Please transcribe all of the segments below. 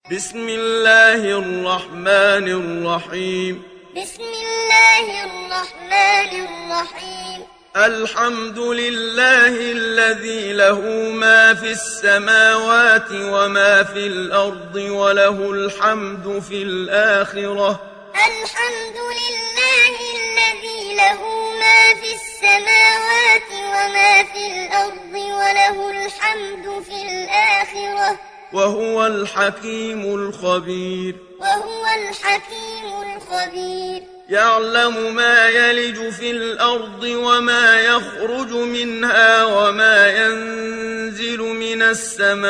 بسم الله الرحمن الرحيم. بسم الله الرحمن الرحيم. الحمد لله الذي له ما في السماوات وما في الأرض وله الحمد في الآخرة. الحمد لله الذي له ما في السماوات وما في الأرض وله الحمد في الآخرة. وهو الحكيم الخبير. وهو الحكيم الخبير. يعلم ما يلج في الأرض وما يخرج منها وما ينزل من السماء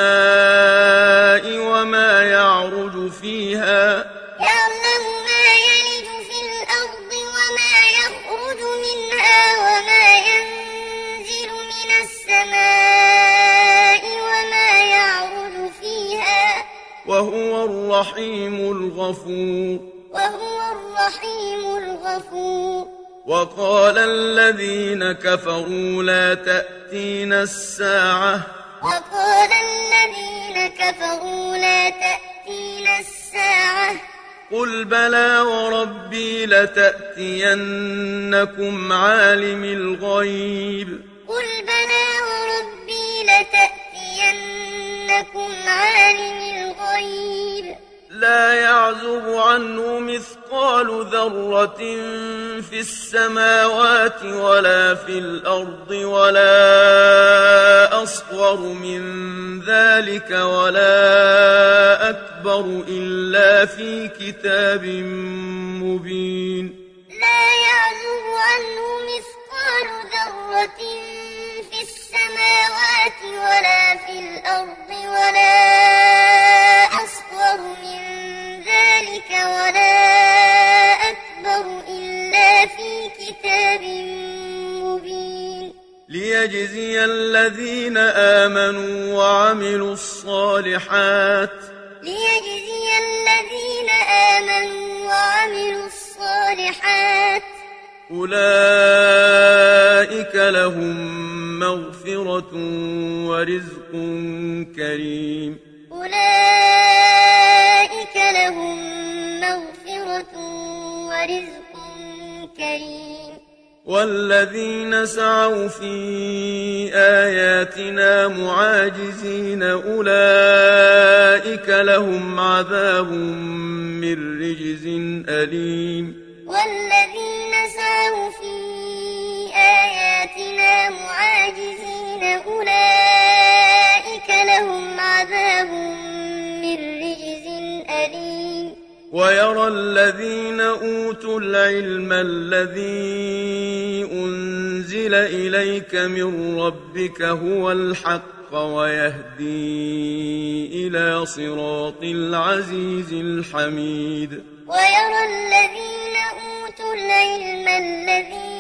وما يعرج فيها. يعلم ما يلج في الأرض وما يخرج منها وما ينزل من السماء وما يعرج فيها. وهو الرحيم الغفور. وهو الرحيم الغفور. وقال الذين كفروا لا تأتينا الساعة. وقال الذين كفروا لا تأتينا الساعة. قل بلى وربي لتأتينكم عالم الغيب. قل بلى وربي لتأتينكم عالم الغيب. لا يعزب عنه مثقال ذرة في السماوات ولا في الأرض ولا أصغر من ذلك ولا أكبر إلا في كتاب مبين. لا يعزب عنه مثقال ذرة في السماوات ولا في الأرض ولا أصغر من ذلك ولا أكبر إلا في كتاب مبين. ليجزي الذين آمنوا وعملوا الصالحات. ليجزي الذين آمنوا وعملوا الصالحات. أولئك لهم مغفرة ورزق كريم. أولئك لهم مغفرة ورزق كريم. والذين سعوا في آياتنا معاجزين أولئك لهم عذاب من رجز أليم. والذين سعوا في آياتنا معاجزين أولئك لهم عذاب من رجز أليم. ويرى الذين أوتوا العلم الذي أنزل إليك من ربك هو الحق ويهدي إلى صراط العزيز الحميد. ويرى الذين أوتوا العلم الذي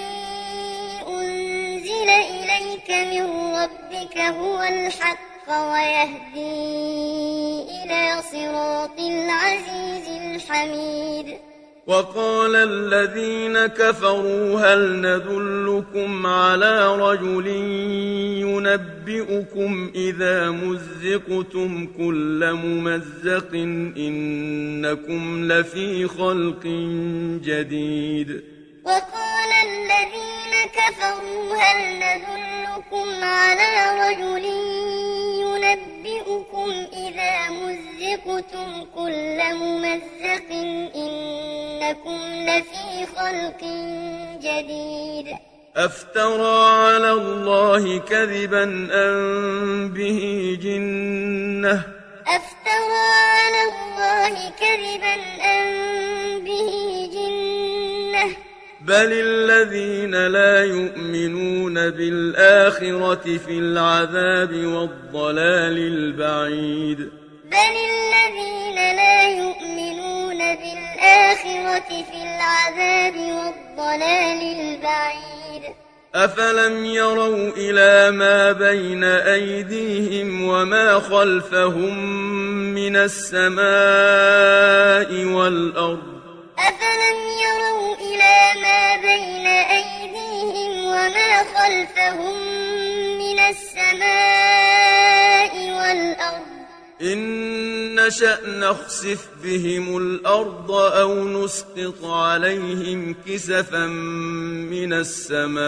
أنزل إليك من ربك هو الحق ويهدي إلى صراط العزيز الحميد. وقال الذين كفروا هل ندلكم على رجل ينبئكم إذا مزقتم كل ممزق إنكم لفي خلق جديد. وقال الذين كفروا هل ندلكم على رجل ينبئكم إذا مزقتم كل ممزق إنكم لفي خلق جديد. أفترى على الله كذبا أم به جنة. أفترى على الله كذبا أم به جنة. بل الذين لا يؤمنون بالآخرة في العذاب والضلال البعيد. بل الذين لا يؤمنون بالآخرة في العذاب والضلال البعيد. أفلم يروا إلى ما بين أيديهم وما خلفهم من السماء والأرض. أفلم يروا إلى ما بين أيديهم وما خلفهم من السماء والأرض. إن نشأ نخسف بهم الأرض أو نسقط عليهم كسفا من السماء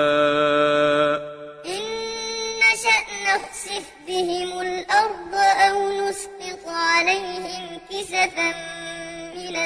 إن نشأ نخسف بهم الأرض أو نسقط عليهم كسفا من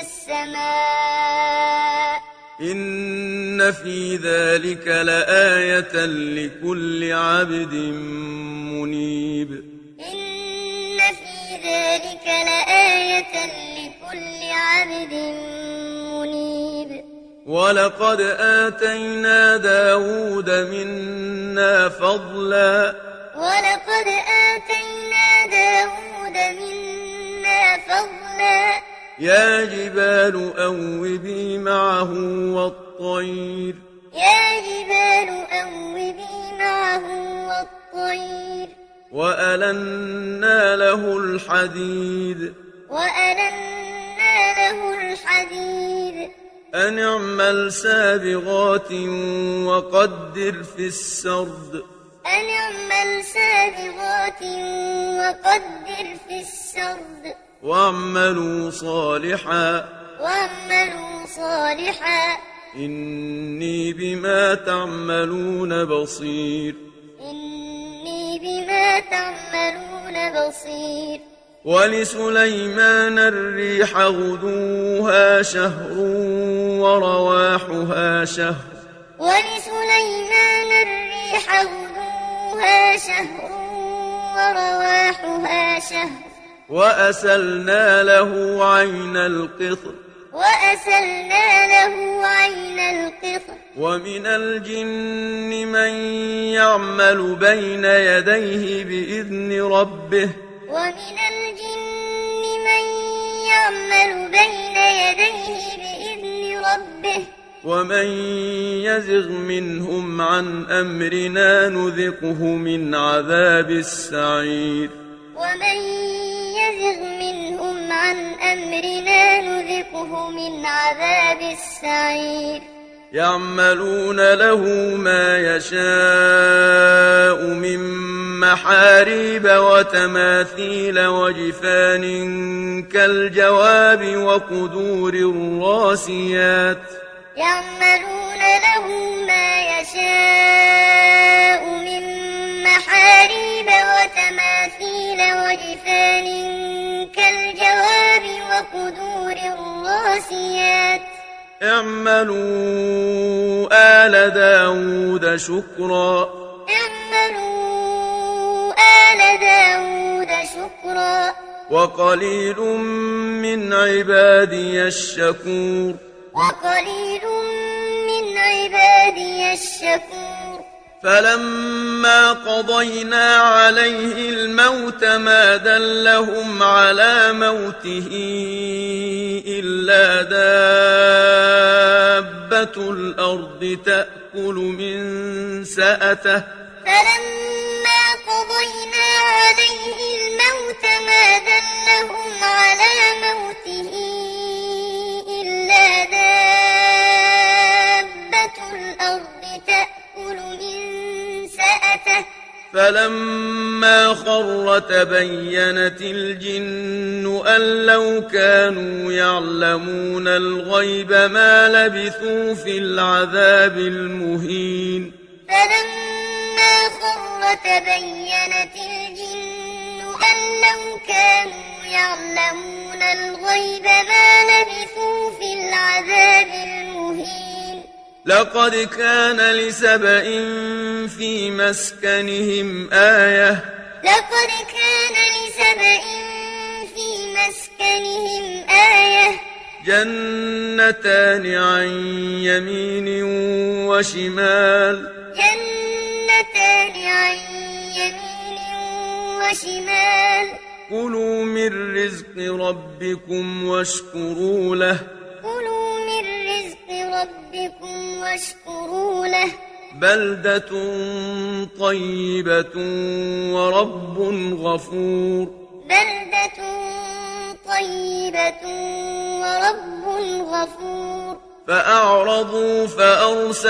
السماء إن في ذلك لآية لكل عبد منيب إن في ذلك لآية لكل عبد منيب ولقد آتينا داود منا فضلا ولقد آتينا داود منا فضلا يا جبال أوبي معه والطير يا جبال أوبي معه والطير وألنا له الحديد وألنا له الحديد أن اعمل سابغات وقدر في السرد أن اعمل سابغات وقدر في السرد واعملوا صالحا إني بما تعملون بصير إني بما تعملون بصير ولسليمان الريح غدوها شهر ورواحها شهر ولسليمان الريح غدوها شهر ورواحها شهر وأسلنا له عين القطر ومن الجن من يعمل بين يديه بإذن ربه ومن يزغ منهم عن أمرنا نذقه من عذاب السعير ومن يزغ منهم عن أمرنا نذقه من عذاب السعير يعملون له ما يشاء من محاريب وتماثيل وجفان كالجواب وقدور الراسيات يعملون له ما يشاء من محاريب وتماثيل وجفان كالجواب وقدور الراسيات اعملوا آل داود شكرا وقليل من عبادي الشكور فلما قضينا عليه الموت ما دلهم على موته إلا دابة الأرض تأكل من سأته فلما قضينا عليه الموت ما دلهم على موته إلا دابة الأرض تأكل من سأته فلما خر تبينت الجن أن لو كانوا يعلمون الغيب ما لبثوا في العذاب المهين فلما خر تبينت الجن أن لو كانوا يعلمون الغيب ما لبثوا في العذاب المهين لقد كان لسبإ في مسكنهم آية جنتان عن يمين وشمال كلوا من رزق ربكم واشكروا له بلدة طيبة ورب غفور فأعرضوا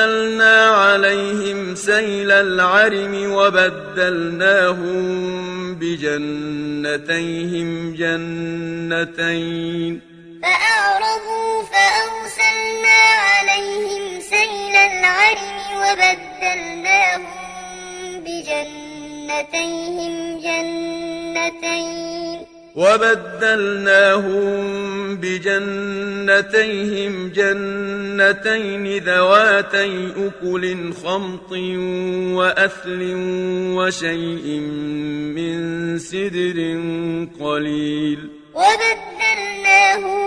فأرسلنا عليهم سيل العرم وبدلناهم بجنتيهم جنتين فأعرضوا فأرسلنا عليهم سيل العرم وبدلناهم بجنتيهم جنتين ذواتي أكل خمط وأثل وشيء من سدر قليل وبدلناهم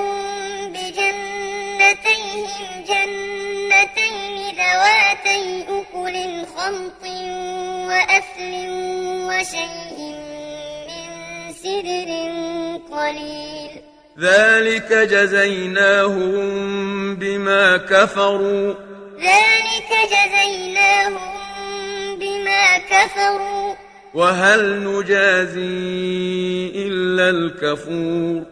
بجنتيهم جنتين ذواتي أكل خمط وأثل وشيء من سدر قليل ذلك جزيناهم بما كفروا وهل نجازي إلا الكفور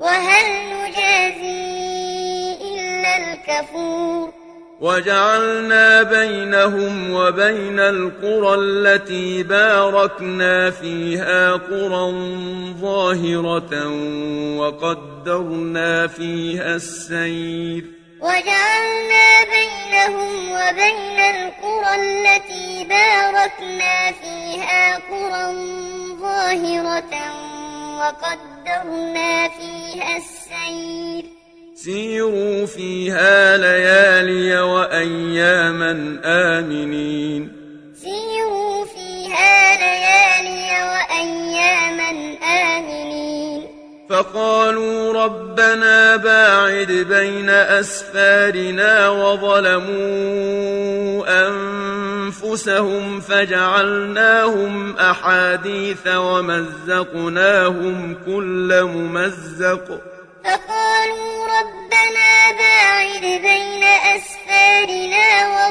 وجعلنا بينهم وبين القرى التي باركنا فيها قرى ظاهرة وقدرنا فيها السير وجعلنا بينهم وبين القرى التي باركنا فيها قرى ظاهرة وقدرنا فيها السير سيروا فيها ليالي وأياما آمنين فقالوا ربنا باعد بين أسفارنا وظلموا أنفسهم فجعلناهم أحاديث ومزقناهم كل ممزق فقالوا ربنا باعد بين أسفارنا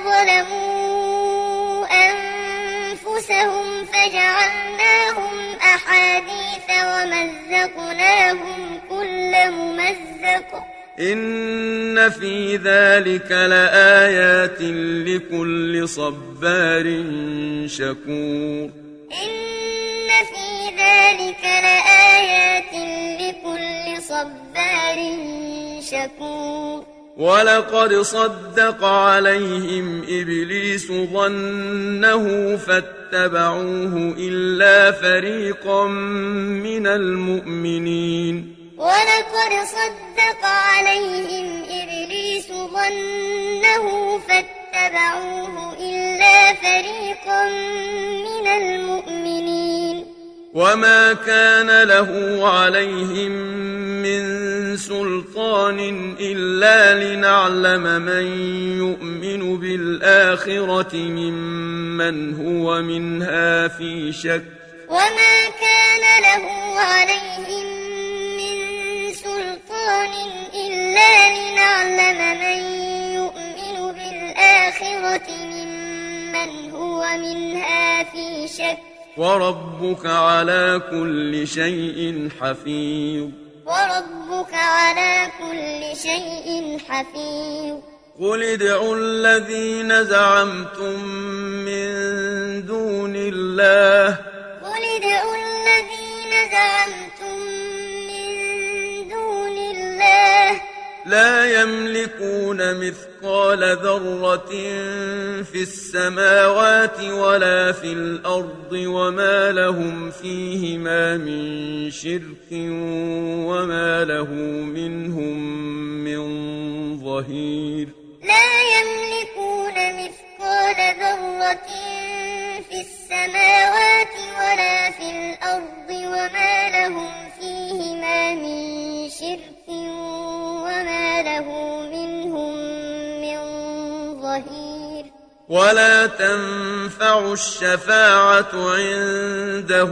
وظلموا أنفسهم فجعلناهم أحاديث ومزقناهم كل ممزق إن في ذلك لآيات لكل صبار شكور إن في ذلك لآيات لكل صبار شكور ولقد صدق عليهم إبليس ظنه فاتبعوه إلا فريقا من المؤمنين ولقد صدق عليهم إبليس ظنه فاتبعوه إلا فريقا من المؤمنين وما كان له عليهم من سلطان إلا لنعلم من يؤمن بالآخرة ممن هو منها في شك وما كان له عليهم من سلطان إلا لنعلم من يؤمن بالآخرة ممن هو منها في شك وربك على كل شيء حفيظ قل ادعوا الذين زعمتم من دون الله لا يملكون مثقال ذرة في السماوات ولا في الأرض وما لهم فيهما من شرك وما له منهم من ظهير لا يملكون مثقال ذرة في السماوات ولا في الأرض وما لهم فيهما من شرك وما له منهم من ظهير ولا تنفع الشفاعة عنده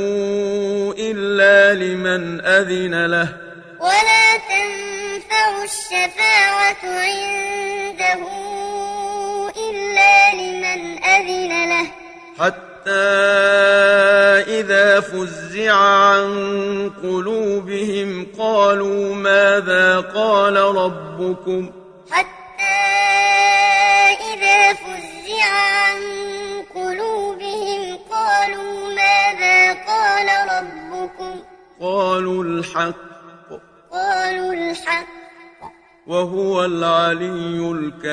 إلا لمن أذن له حتى إذا فزع عن قلوبهم قالوا ماذا قال ربكم قالوا الحق وهو العلي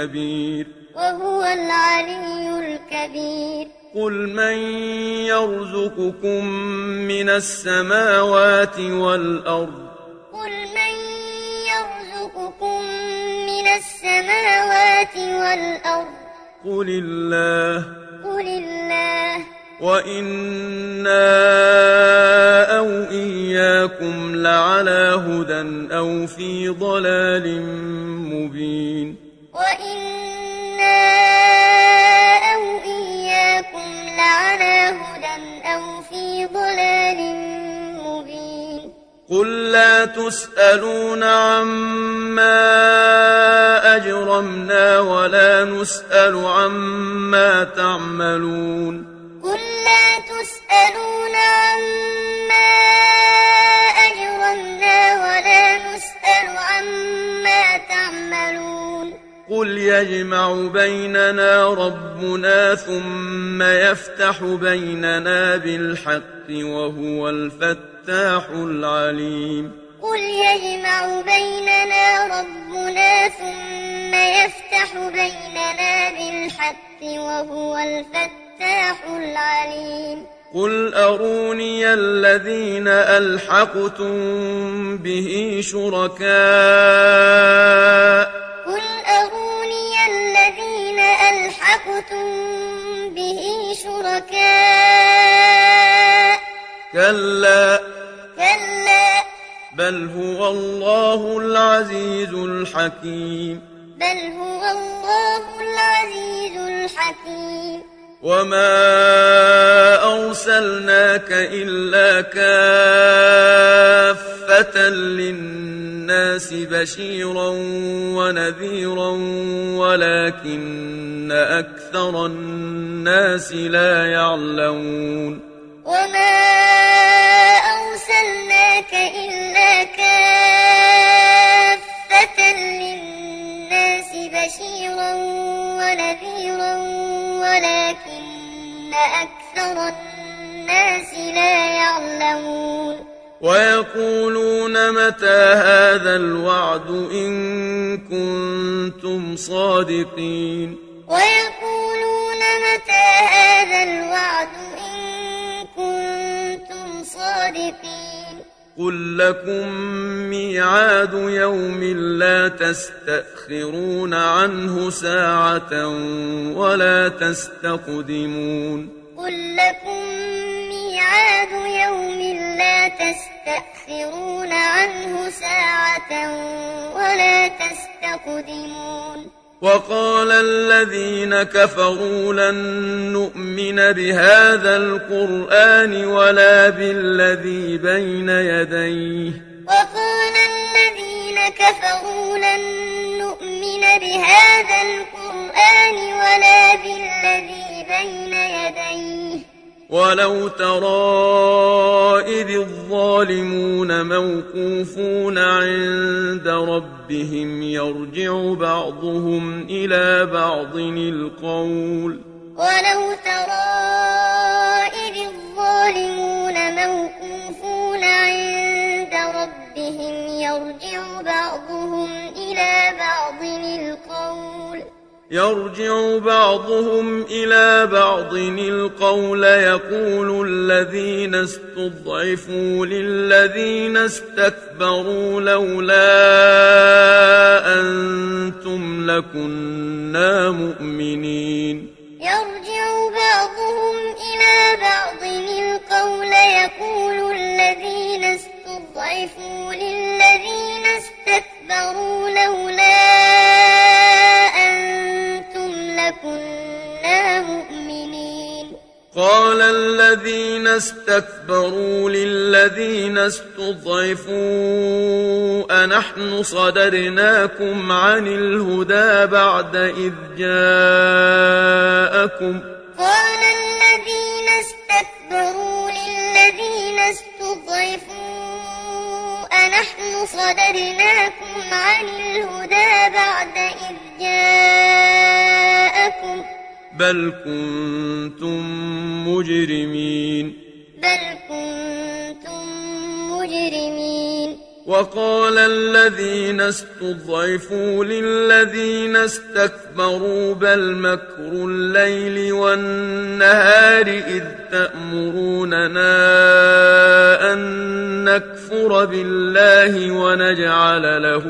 الكبير قل من يرزقكم من السماوات والأرض قل الله وإنا أو إياكم لعلى هدى أو في ضلال مبين قل لا تسألون عما أجرمنا ولا نسأل عما تعملون قل يجمع بيننا ربنا ثم يفتح بيننا بالحق وهو الفتاح العليم قل أروني الذين ألحقتم به شركاء كلا بل هو الله العزيز الحكيم وما أرسلناك إلا كافة للناس بشيرا ونذيرا ولكن أكثر الناس لا يعلمون ويقولون متى هذا الوعد إن كنتم صادقين قل لكم ميعاد يوم لا تستأخرون عنه ساعة ولا تستقدمون وقال الذين كفروا لن نؤمن بهذا القرآن ولا بالذي بين يديه ولو ترى إذ الظالمون موقوفون عند ربهم يرجع بعضهم إلى بعض القول يقول الذين استضعفوا للذين استكبروا لولا أنتم لكنا مؤمنين قال الذين استكبروا للذين استضعفوا أنحن صددناكم عن الهدى بعد إذ جاءكم بل كنتم مجرمين المجرمين وقال الذين استضعفوا للذين استكبروا بل مكر الليل والنهار إذ تأمروننا أن نكفر بالله ونجعل له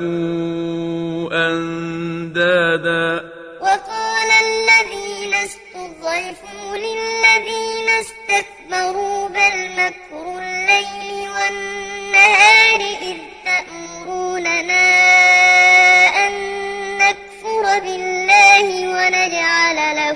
أندادا وقال الذين استضعفوا للذين استكبروا بل مكر الليل والنهار إذ تأمروننا أن نكفر بالله ونجعل له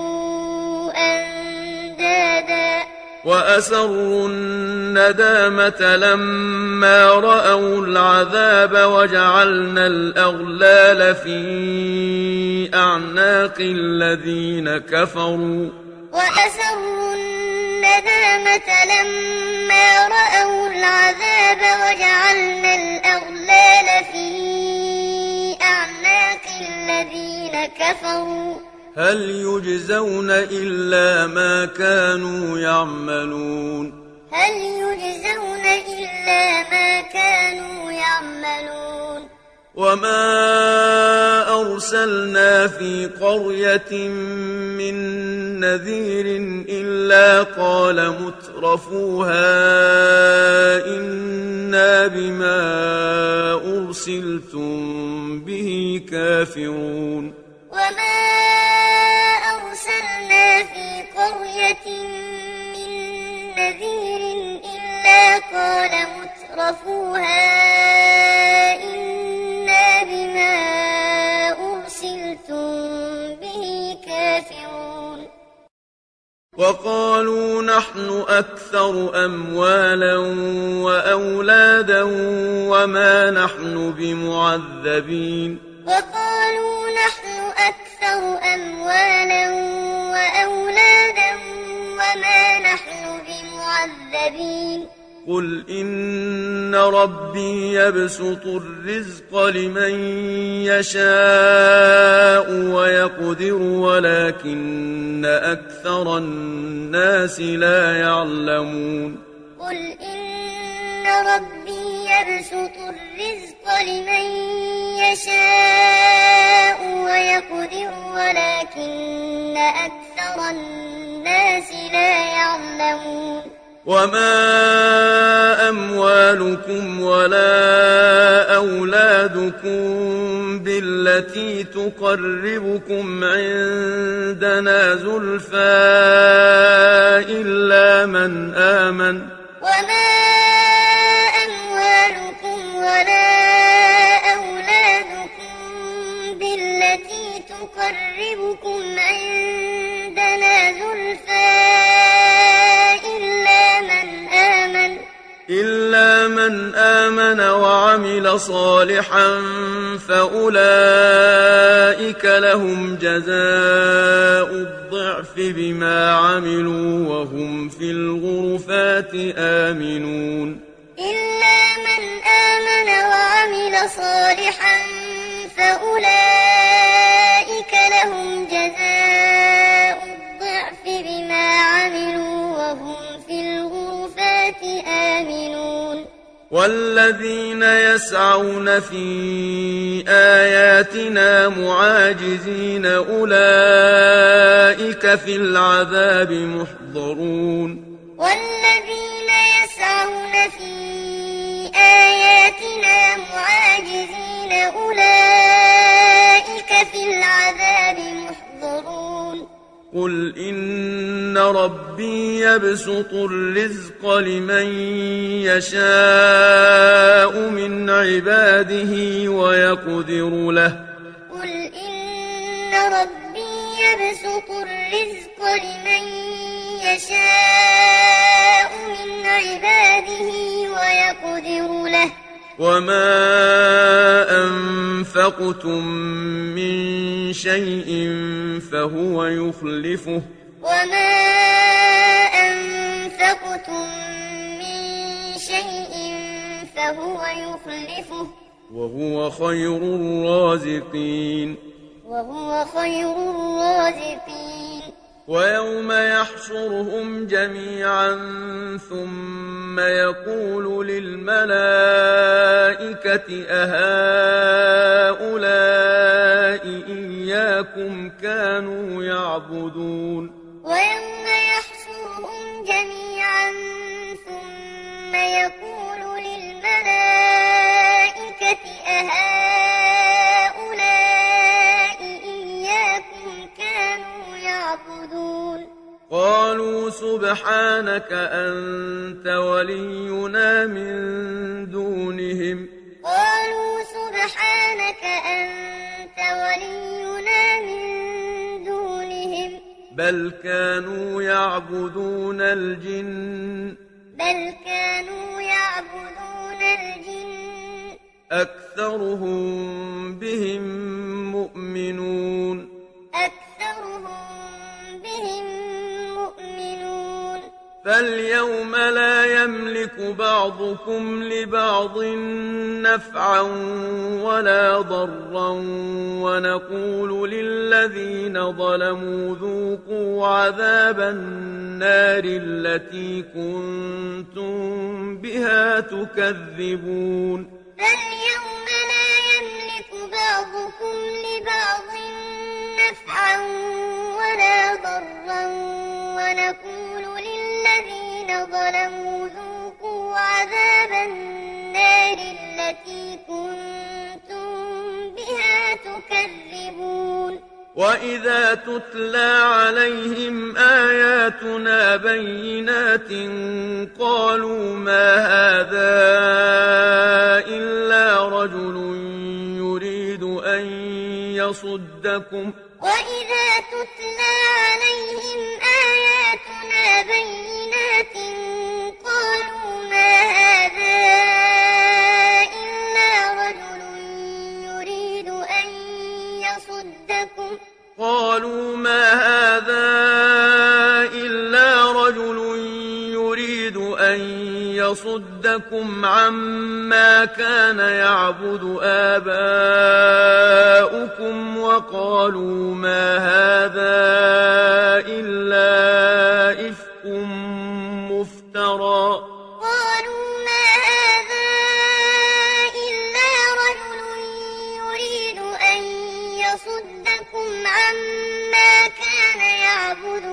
أندادا وأسروا الندامة لما رأوا العذاب وجعلنا الأغلال في أعناق الذين كفروا وأسروا الندامة لما رأوا العذاب وجعلنا الأغلال في أعناق الذين كفروا هل يجزون إلا ما كانوا يعملون هل يجزون إلا ما كانوا يعملون وما أرسلنا في قرية من نذير إلا قال مترفوها إنا بما أرسلتم به كافرون وما أرسلنا في قرية من نذير إلا قال مترفوها إنا بما أرسلتم به كافرون وقالوا نحن أكثر أموالا وأولادا وما نحن بمعذبين وقالوا نحن أكثر أموالا وأولادا وما نحن بمعذبين قل إن ربي يبسط الرزق لمن يشاء ويقدر ولكن أكثر الناس لا يعلمون قل إن ربي يبسط الرزق لمن يشاء ويقدر ولكن أكثر الناس لا يعلمون وما أموالكم ولا أولادكم بالتي تقربكم عندنا زلفى إلا من آمن وما أموالكم ولا أولادكم بالتي تقربكم عندنا زلفى إلا من آمن وعمل صالحا فأولئك لهم جزاء الضعف بما عملوا وهم في الغرفات آمنون إلا من آمن وعمل صالحا فأولئك لهم جزاء الضعف بما عملوا وهم في الغرفات آمنون والذين يسعون في آياتنا معاجزين أولئك في العذاب محضرون والذين يسعون في آياتنا معاجزين أولئك في العذاب محضرون قل إن ربي يبسط الرزق لمن يشاء من عباده ويقدر له قل إن ربي يبسط الرزق لمن يشاء من عباده ويقدر له وما أنفقتم من شيء فهو يخلفه وما أنفقتم من شيء فهو يخلفه وهو خير الرازقين وهو خير الرازقين ويوم يحشرهم جميعا ثم يقول للملائكة أهؤلاء إياكم كانوا يعبدون ويوم يحشرهم جميعا ثم يقول للملائكة أهؤلاء إياكم كانوا يعبدون قالوا سبحانك أنت ولينا من دونهم قالوا سبحانك أنت ولينا من دونهم بل كانوا يعبدون الجن أكثرهم بهم مؤمنون فاليوم لا يملك بعضكم لبعض نفعا ولا ضرا ونقول للذين ظلموا ذوقوا عذاب النار التي كنتم بها تكذبون فاليوم لا يملك بعضكم لبعض نفعا ولا ضرا ونقول للذين ظلموا ذوقوا عذاب النار التي كنتم بها تكذبون وإذا تتلى عليهم آياتنا بينات قالوا ما هذا إلا رجل يريد أن يصدكم وإذا تتلى عليهم آياتنا بينات قالوا ما هذا إلا رجل يريد أن يصدكم قالوا ما هذا إلا رجل يريد أن يصدكم عما كان يعبد آباؤكم وقالوا ما هذا إلا إفك مفترى قالوا ما هذا إلا رجل يريد أن يصدكم عما كان يعبد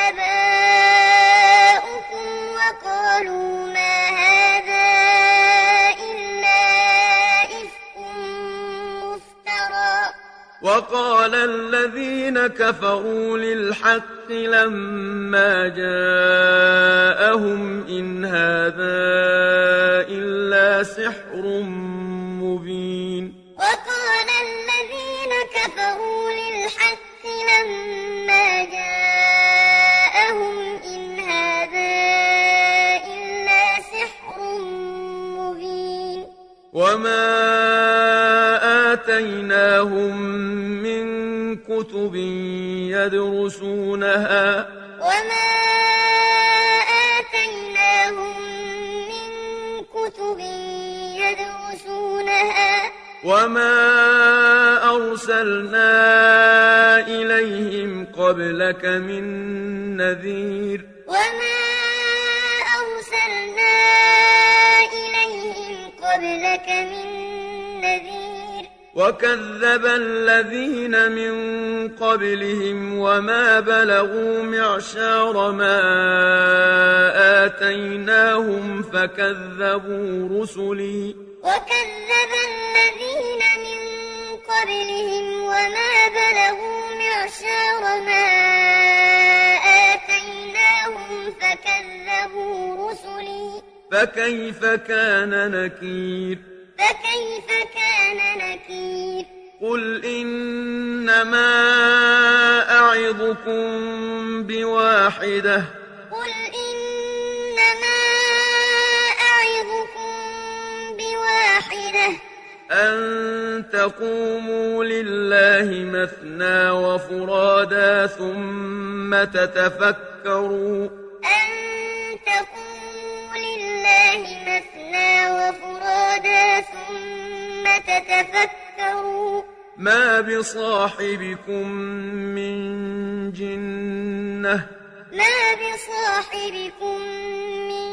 آباؤكم وقالوا ما هذا إلا إفك مفترى وقال الذين كفروا للحق لما جاءهم إن هذا إلا سحر مبين وقال الذين كفروا للحق لما جاءهم إن هذا إلا سحر مبين وما آتيناهم من كتب يدرسونها وما أرسلنا إليهم قبلك من نذير وكذب الذين من قبلهم وما بلغوا معشار ما آتيناهم فكذبوا رسلي وكذب الذين من قبلهم وما بلغوا معشار ما آتيناهم فكذبوا رسلي فكيف كان نكير قل إنما أعظكم بواحدة أن تقوموا لله مثنى وفرادا ثم تتفكروا ما بصاحبكم من جنة ما بصاحبكم من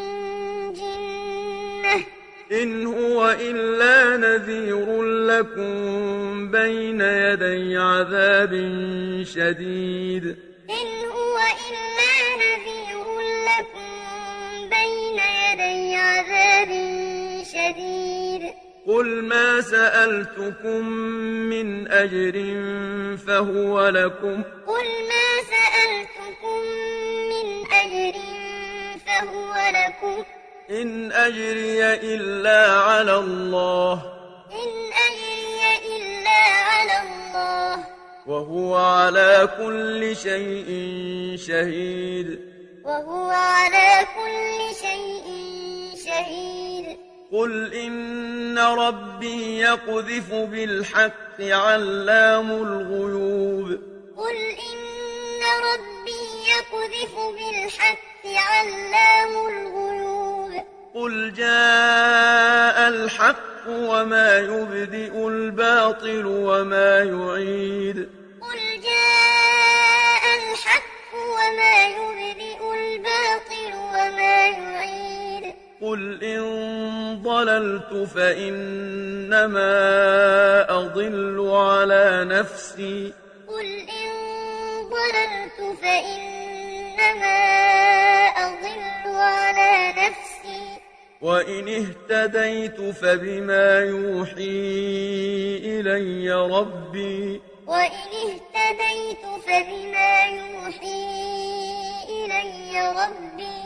جنة إن هو إلا نذير لكم بين يدي عذاب شديد إن هو إلا نذير لكم بين يدي عذاب شديد قل ما سألتكم من أجر فهو لكم قل ما سألتكم من أجر فهو لكم إن أجري إلا على الله إن أجري إلا على الله وهو على كل شيء شهيد وهو على كل شيء شهيد قل إن ربي يقذف بالحق علام الغيوب قل إن ربي يقذف بالحق علام الغيوب قل جاء الحق وما يبدئ الباطل وما يعيد قل جاء الحق وما يبدئ الباطل وما يعيد قل إن ضللت فإنما أضل على نفسي قل إن ضللت فإنما أضل على نفسي وإن اهتديت فبما يوحي إلي ربي وإن اهتديت فبما يوحي إلي ربي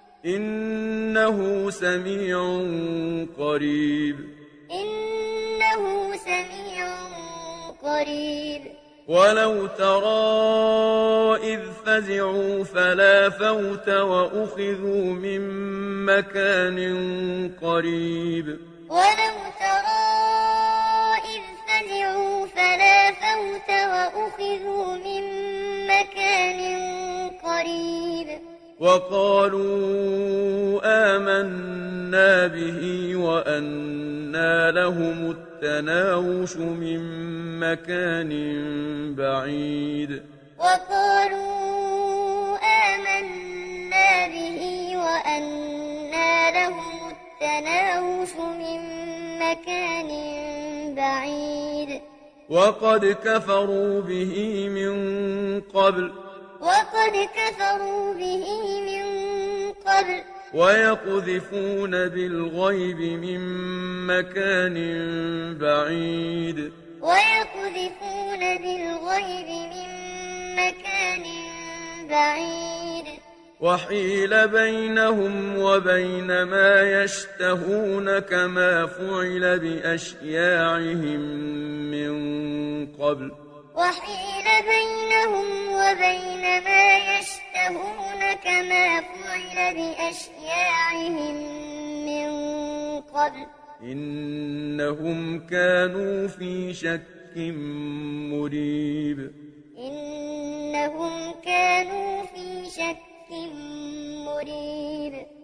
إنه سميع قريب إنه سميع قريب ولو ترى إذ فزعوا فلا فوت وأخذوا من مكان قريب ولو ترى إذ فزعوا فلا فوت وأخذوا من مكان قريب وقالوا آمنا به وأنى لهم التناوش من مكان بعيد وقالوا آمنا به وأنى لهم التناوش من مكان بعيد وقد كفروا به من قبل ويقذفون بالغيب من مكان بعيد ويقذفون بالغيب من مكان بعيد وحيل بينهم وبين ما يشتهون كما فعل بأشياعهم من قبل وحيل بينهم وبين ما يشتهون كما فعل بأشياعهم من قبل إنهم كانوا في شك مريب إنهم كانوا في شك مريب